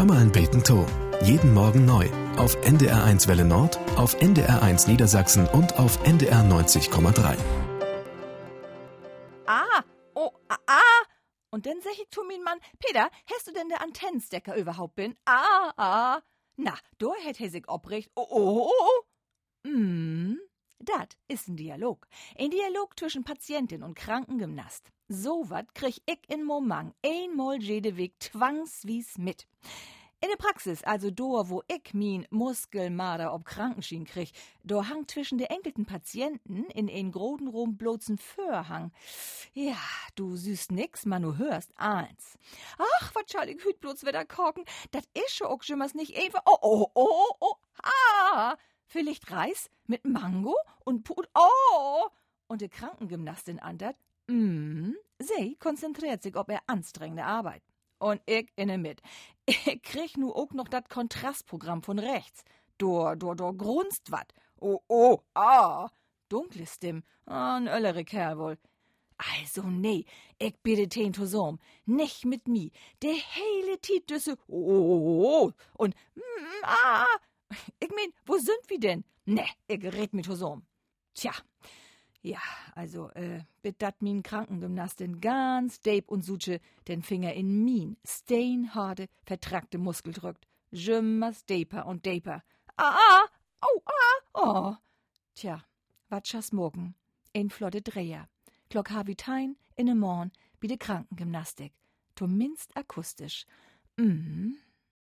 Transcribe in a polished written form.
Hör mal ein Beten to. Jeden Morgen neu. Auf NDR1 Welle Nord, auf NDR1 Niedersachsen und auf NDR 90,3. Und dann sag ich zu min Mann, Peter, hast du denn der Antennenstecker überhaupt bin? Na, do hätt he sich obricht. Dat is ein Dialog. Ein Dialog zwischen Patientin und Krankengymnast. So wat krieg ich in Momang einmal jede Weg twangswies mit. In der Praxis, also do, wo ich min Muskelmarder ob Krankenschien krieg, do hang zwischen de enkelten Patienten in ein groden rum bloßen Vorhang. Ja, du süßt nix, man nur hörst eins. Ach, wat schall ich hüt bloß wieder kochen, dat is scho auch schimmers nicht einfach. Vielleicht Reis mit Mango und Und die Krankengymnastin antert, sie konzentriert sich ob anstrengende Arbeit. Und ich inne mit. Ich krieg nu auch noch dat Kontrastprogramm von rechts. Do grunzt wat. Dunkle Stimm. Ein öllere Kerl wohl. Also nee, ich bitte den Tosom. Nicht mit mi. De hele Tiet düsse. Und Ich mein, wo sind wir denn? Ne, ich red mit Tosom. Tja. Ja, also, bit dat min Krankengymnastin ganz deep und suche den Finger in min steinharte, vertrackte Muskel drückt. Jimmers deeper und deeper. Tja, wat schas morgen? Ein flotte Dreher. Glock Havitein in de Morn, bi de Krankengymnastik. Zumindest akustisch.